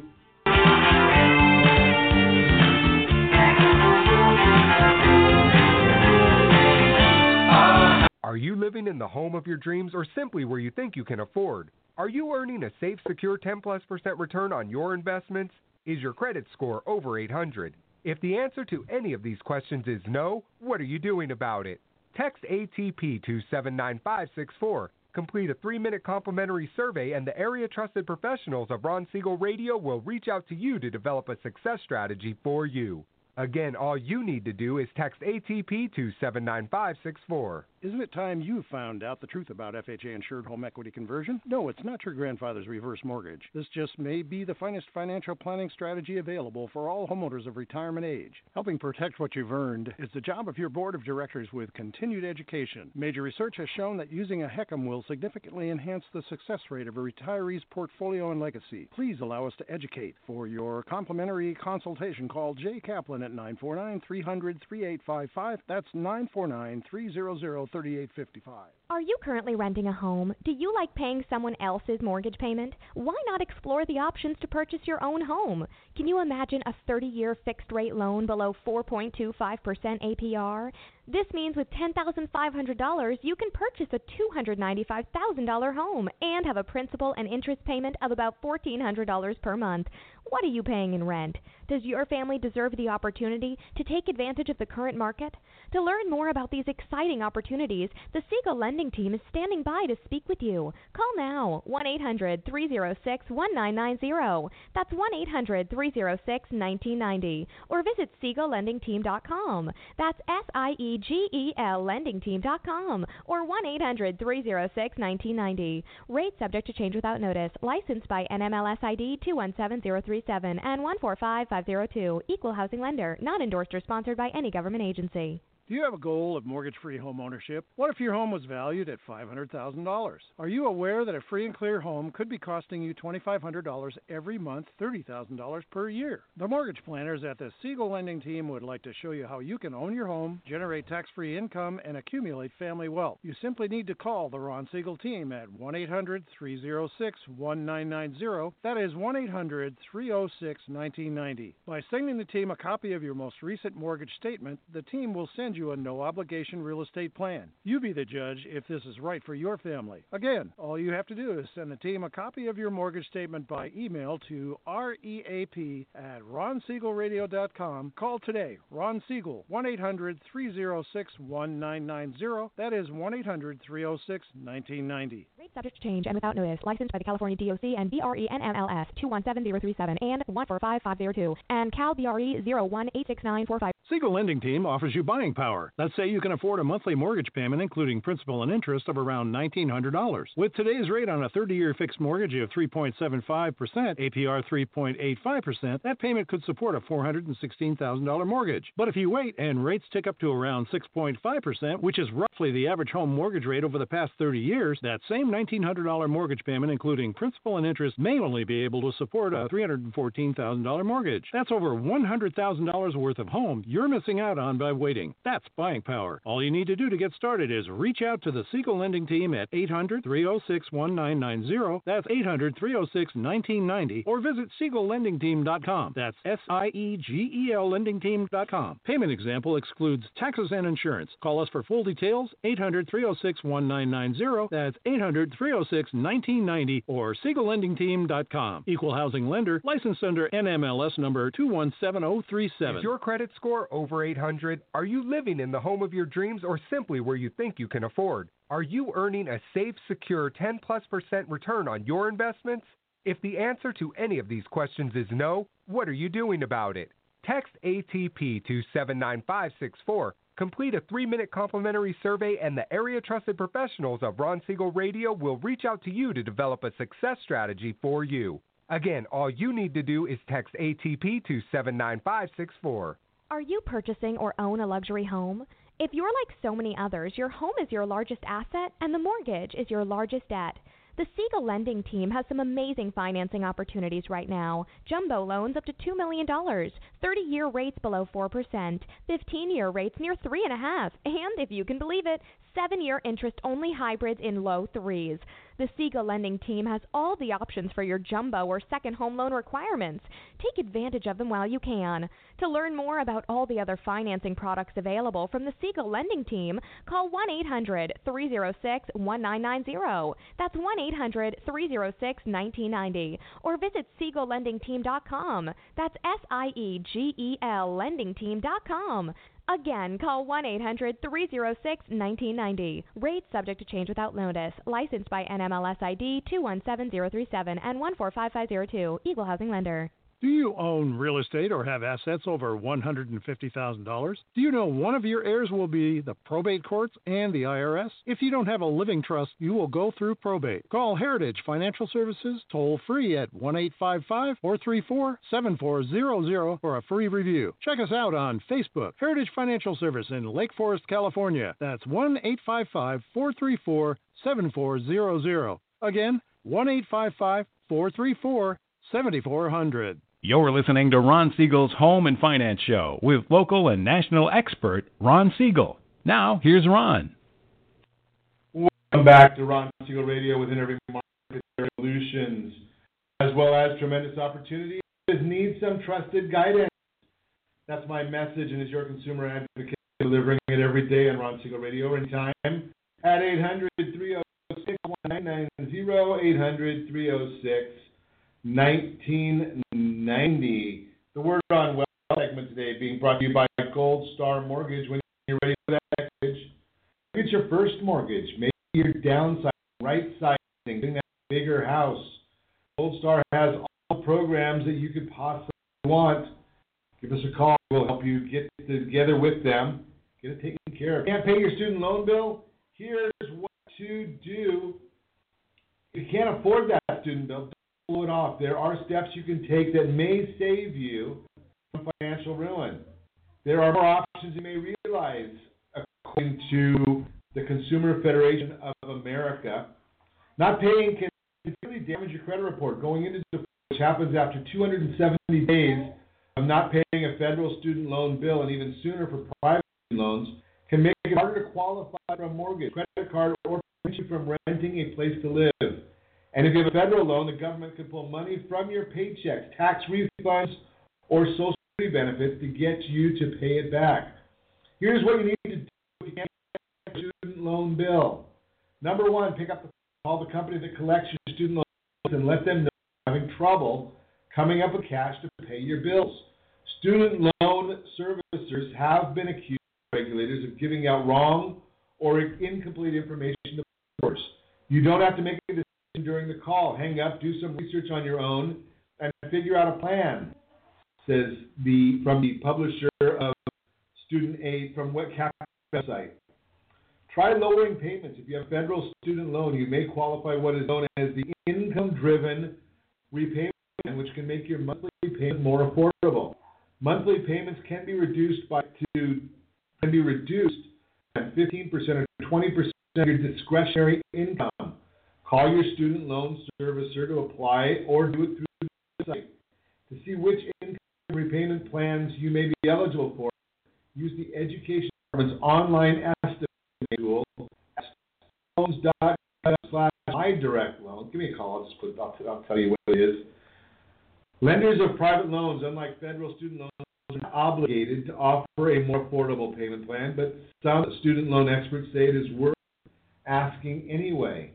Are you living in the home of your dreams or simply where you think you can afford? Are you earning a safe, secure ten plus percent return on your investments? Is your credit score over eight hundred? If the answer to any of these questions is no, what are you doing about it? Text A T P to seven nine five six four. Complete a three-minute complimentary survey, and the area-trusted professionals of Ron Siegel Radio will reach out to you to develop a success strategy for you. Again, all you need to do is text A T P to seven nine five six four. Isn't it time you found out the truth about F H A-insured home equity conversion? No, it's not your grandfather's reverse mortgage. This just may be the finest financial planning strategy available for all homeowners of retirement age. Helping protect what you've earned is the job of your board of directors with continued education. Major research has shown that using a HECM will significantly enhance the success rate of a retiree's portfolio and legacy. Please allow us to educate. For your complimentary consultation, call Jay Kaplan at nine four nine, three hundred, thirty-eight fifty-five. That's nine four nine, three hundred, thirty-eight fifty-five. Are you currently renting a home? Do you like paying someone else's mortgage payment? Why not explore the options to purchase your own home? Can you imagine a thirty-year fixed-rate loan below four point two five percent A P R? This means with ten thousand five hundred dollars, you can purchase a two hundred ninety-five thousand dollars home and have a principal and interest payment of about fourteen hundred dollars per month. What are you paying in rent? Does your family deserve the opportunity to take advantage of the current market? To learn more about these exciting opportunities, the Siegel Lending Team is standing by to speak with you. Call now, one eight hundred, three oh six, one nine nine zero. That's one eight hundred, three oh six, nineteen ninety. Or visit siegel lending team dot com. That's S I E G E L lending team dot com. Or one eight hundred, three oh six, nineteen ninety. Rate subject to change without notice. Licensed by N M L S I D two one seven zero three seven and one four five five zero two. Equal housing lender. Not endorsed or sponsored by any government agency. Do you have a goal of mortgage-free home ownership? What if your home was valued at five hundred thousand dollars? Are you aware that a free and clear home could be costing you twenty-five hundred dollars every month, thirty thousand dollars per year? The mortgage planners at the Siegel Lending Team would like to show you how you can own your home, generate tax-free income, and accumulate family wealth. You simply need to call the Ron Siegel Team at one eight hundred, three oh six, one nine nine zero. That is one eight hundred, three oh six, nineteen ninety. By sending the team a copy of your most recent mortgage statement, the team will send you a no-obligation real estate plan. You be the judge if this is right for your family. Again, all you have to do is send the team a copy of your mortgage statement by email to reap at ron siegel radio dot com. Call today. Ron Siegel, one eight hundred, three oh six, one nine nine zero. That is one eight hundred, three oh six, nineteen ninety. Rate subject to change and without notice. Licensed by the California D O C and B R E N M L S two one seven zero three seven and one four five five zero two and Cal B R E zero one eight six nine four five. Siegel Lending Team offers you buying power. Let's say you can afford a monthly mortgage payment, including principal and interest, of around nineteen hundred dollars. With today's rate on a thirty-year fixed mortgage of three point seven five percent, A P R three point eight five percent, that payment could support a four hundred sixteen thousand dollars mortgage. But if you wait and rates tick up to around six point five percent, which is roughly the average home mortgage rate over the past thirty years, that same nineteen hundred dollars mortgage payment, including principal and interest, may only be able to support a three hundred fourteen thousand dollars mortgage. That's over one hundred thousand dollars worth of home you're missing out on by waiting. That's buying power. All you need to do to get started is reach out to the Siegel Lending Team at eight hundred, three oh six, one nine nine zero. That's eight hundred, three oh six, nineteen ninety. Or visit siegel lending team dot com. That's S I E G E L lending team dot com. Payment example excludes taxes and insurance. Call us for full details, eight hundred, three oh six, one nine nine zero. That's eight hundred, three oh six, nineteen ninety or siegel lending team dot com. Equal housing lender, licensed under N M L S number two one seven zero three seven. Is your credit score over eight hundred? Are you living in the home of your dreams or simply where you think you can afford? Are you earning a safe, secure ten plus percent return on your investments? If the answer to any of these questions is no, what are you doing about it? Text A T P to seven nine five six four. Complete a three-minute complimentary survey, and the area-trusted professionals of Ron Siegel Radio will reach out to you to develop a success strategy for you. Again, all you need to do is text A T P to seven nine five six four. Are you purchasing or own a luxury home? If you're like so many others, your home is your largest asset and the mortgage is your largest debt. The Siegel Lending Team has some amazing financing opportunities right now. Jumbo loans up to two million dollars, thirty-year rates below four percent, fifteen-year rates near three point five percent, and, if you can believe it, seven-year interest-only hybrids in low threes. The Siegel Lending Team has all the options for your jumbo or second home loan requirements. Take advantage of them while you can. To learn more about all the other financing products available from the Siegel Lending Team, call one eight hundred three oh six one nine nine zero. That's one eight hundred three oh six one nine nine zero. Or visit siegel lending team dot com. That's S I E G E L lending team dot com. Again, call one eight hundred three oh six one nine nine zero. Rates subject to change without notice. Licensed by N M L S I D two one seven zero three seven and one four five five zero two. Equal Housing Lender. Do you own real estate or have assets over one hundred fifty thousand dollars? Do you know one of your heirs will be the probate courts and the I R S? If you don't have a living trust, you will go through probate. Call Heritage Financial Services toll free at one eight five five, four three four, seven four zero zero for a free review. Check us out on Facebook, Heritage Financial Service in Lake Forest, California. That's one eight five five, four three four, seven four zero zero. Again, one eight five five, four three four, seven four zero zero. You're listening to Ron Siegel's Home and Finance Show with local and national expert Ron Siegel. Now, here's Ron. Welcome back to Ron Siegel Radio within every market solutions, as well as tremendous opportunity. Just need some trusted guidance. That's my message, and as your consumer advocate, delivering it every day on Ron Siegel Radio anytime at eight hundred three oh six one nine nine zero, eight hundred three oh six nineteen ninety. The Word on Wealth segment today being brought to you by Gold Star Mortgage. When you're ready for that mortgage, get your first mortgage. Maybe you're downsizing, right-sizing, getting that bigger house. Gold Star has all the programs that you could possibly want. Give us a call. We'll help you get together with them. Get it taken care of. Can't pay your student loan bill? Here's what to do. If you can't afford that student bill, blow it off. There are steps you can take that may save you from financial ruin. There are more options you may realize, according to the Consumer Federation of America. Not paying can really damage your credit report. Going into default, which happens after two hundred seventy days of not paying a federal student loan bill, and even sooner for private student loans, can make it harder to qualify for a mortgage, credit card, or prevent you from renting a place to live. And if you have a federal loan, the government can pull money from your paychecks, tax refunds, or Social Security benefits to get you to pay it back. Here's what you need to do if you can't pay your student loan bill. Number one, pick up the call the company that collects your student loans and let them know you're having trouble coming up with cash to pay your bills. Student loan servicers have been accused by regulators of giving out wrong or incomplete information to borrowers. You don't have to make a decision during the call. Hang up, do some research on your own, and figure out a plan, says the from the publisher of Student Aid from WhatCap website. Try lowering payments. If you have a federal student loan, you may qualify what is known as the income-driven repayment, which can make your monthly payment more affordable. Monthly payments can be reduced by to can be reduced by fifteen percent or twenty percent of your discretionary income. Call your student loan servicer to apply or do it through the website. To see which income repayment plans you may be eligible for, use the Education Department's online estimate tool at loans dot gov slash my direct loan. Give me a call. I'll just put. I'll, I'll tell you what it is. Lenders of private loans, unlike federal student loans, are not obligated to offer a more affordable payment plan, but some student loan experts say it is worth asking anyway.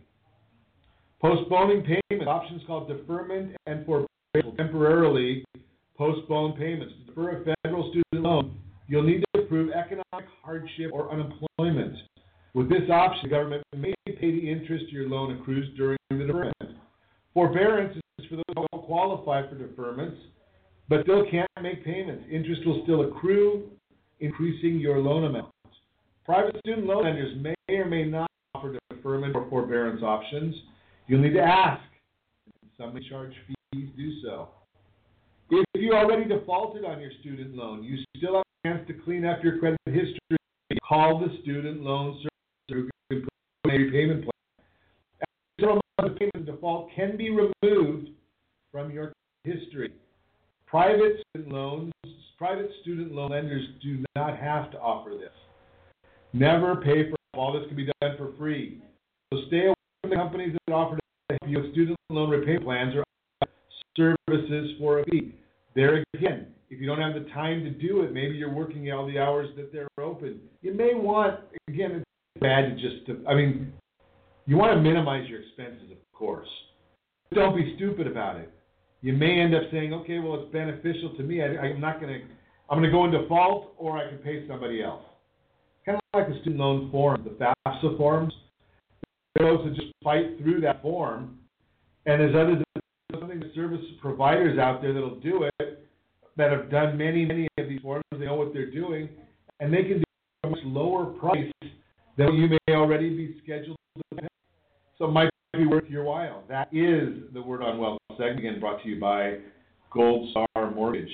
Postponing payments, options called deferment and forbearance will temporarily postpone payments. To defer a federal student loan, you'll need to prove economic hardship or unemployment. With this option, the government may pay the interest your loan accrues during the deferment. Forbearance is for those who don't qualify for deferments, but still can't make payments. Interest will still accrue, increasing your loan amount. Private student loan lenders may or may not offer deferment or forbearance options. You'll need to ask. Some may charge fees to do so. If you already defaulted on your student loan, you still have a chance to clean up your credit history. Call the student loan service who can put a repayment plan. Several months of payment default can be removed from your history. Private student loans, private student loan lenders do not have to offer this. Never pay for all this can be done for free. So stay away from the companies that offer to help you with student loan repayment plans or services for a fee. There again, if you don't have the time to do it, maybe you're working all the hours that they're open. You may want, again, it's bad to just, to, I mean, you want to minimize your expenses, of course. But don't be stupid about it. You may end up saying, okay, well, it's beneficial to me. I, I'm not going to, I'm going to go in default, or I can pay somebody else. Kind of like the student loan form, the FAFSA forms. Those that just fight through that form, and there's other service providers out there that'll do it, that have done many, many of these forms. They know what they're doing, and they can do a much lower price than what you may already be scheduled to pay. So it might be worth your while. That is the Word on Wealth segment, again brought to you by Gold Star Mortgage.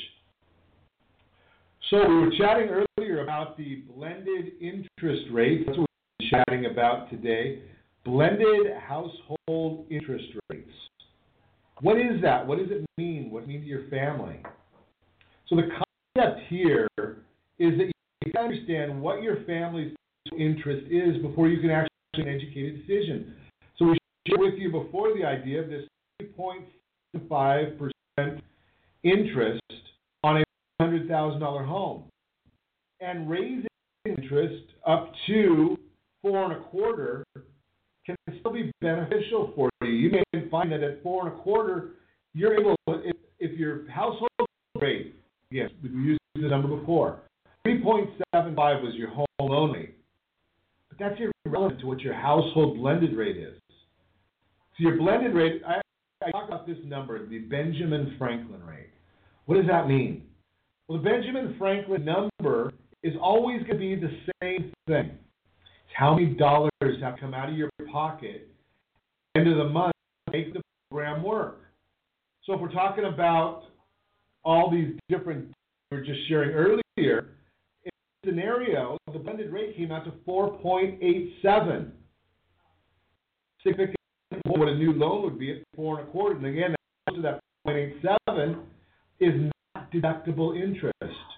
So we were chatting earlier about the blended interest rate. That's what we're chatting about today. Blended household interest rates. What is that? What does it mean? What does it mean to your family? So the concept here is that you can understand what your family's interest is before you can actually make an educated decision. So we shared with you before the idea of this three point five percent interest on a one hundred thousand dollars home. And raising interest up to four and a quarter can still be beneficial for you. You may find that at four and a quarter, you're able, if, if your household rate, yes, we used the number before, three point seven five was your home loan rate. But that's irrelevant to what your household blended rate is. So your blended rate, I, I talk about this number, the Benjamin Franklin rate. What does that mean? Well, the Benjamin Franklin number is always going to be the same thing. It's how many dollars have come out of your pocket at the end of the month to make the program work. So if we're talking about all these different, we were just sharing earlier, in this scenario, the blended rate came out to four point eight seven. Significantly more what a new loan would be at four and a quarter. And again, that that four point eight seven is not deductible interest.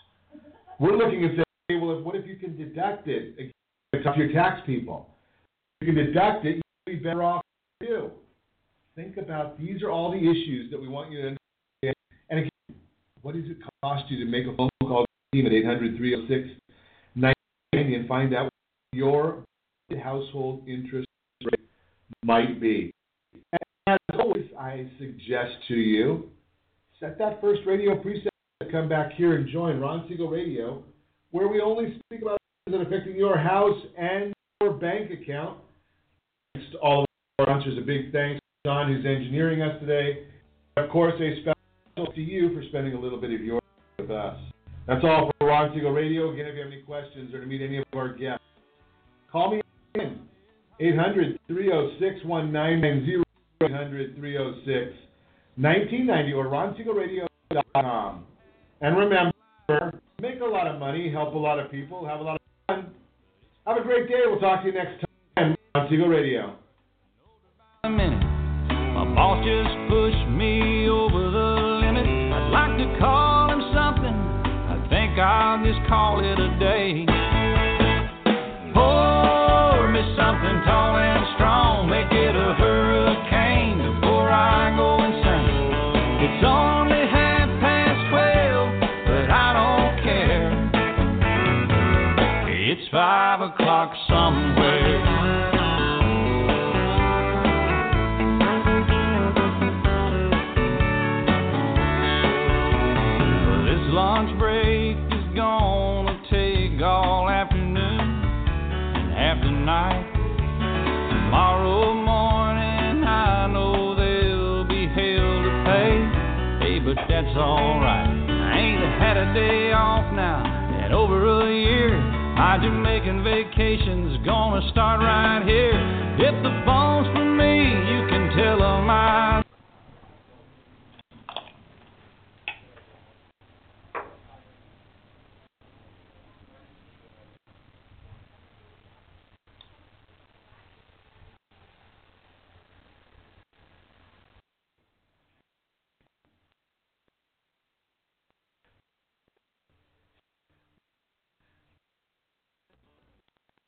We're looking at saying, well, what if you can deduct it? It's up to your tax people. If you can deduct it, you'll be better off too. Think about, these are all the issues that we want you to understand. And again, what does it cost you to make a phone call to the team at eight hundred, three oh six, nine ninety and find out what your household interest rate might be? And as always, I suggest to you, set that first radio preset, come back here and join Ron Siegel Radio, where we only speak about that affecting your house and your bank account. Thanks to all of our sponsors, a big thanks to John, who's engineering us today. Of course, a special to you for spending a little bit of your time with us. That's all for Ron Siegel Radio. Again, if you have any questions or to meet any of our guests, call me in, eight hundred, three oh six, nineteen ninety, eight hundred, three oh six, nineteen ninety, or ron siegel radio dot com. And remember, make a lot of money, help a lot of people, have a lot of fun. Have a great day. We'll talk to you next time on Siegel Radio. A minute. My boss just pushed me over the limit. I'd like to call him something. I think I'll just call it a day. Pour me something tall and strong. Make it a hurricane before I go insane. It's only half past twelve, but I don't care. It's five o'clock somewhere. Lunch break is gonna take all afternoon and half the night. Tomorrow morning I know there'll be hell to pay. Hey, but that's alright. now, in over a year. My Jamaican vacation's gonna start right here. If the phone's for me, you can tell 'em I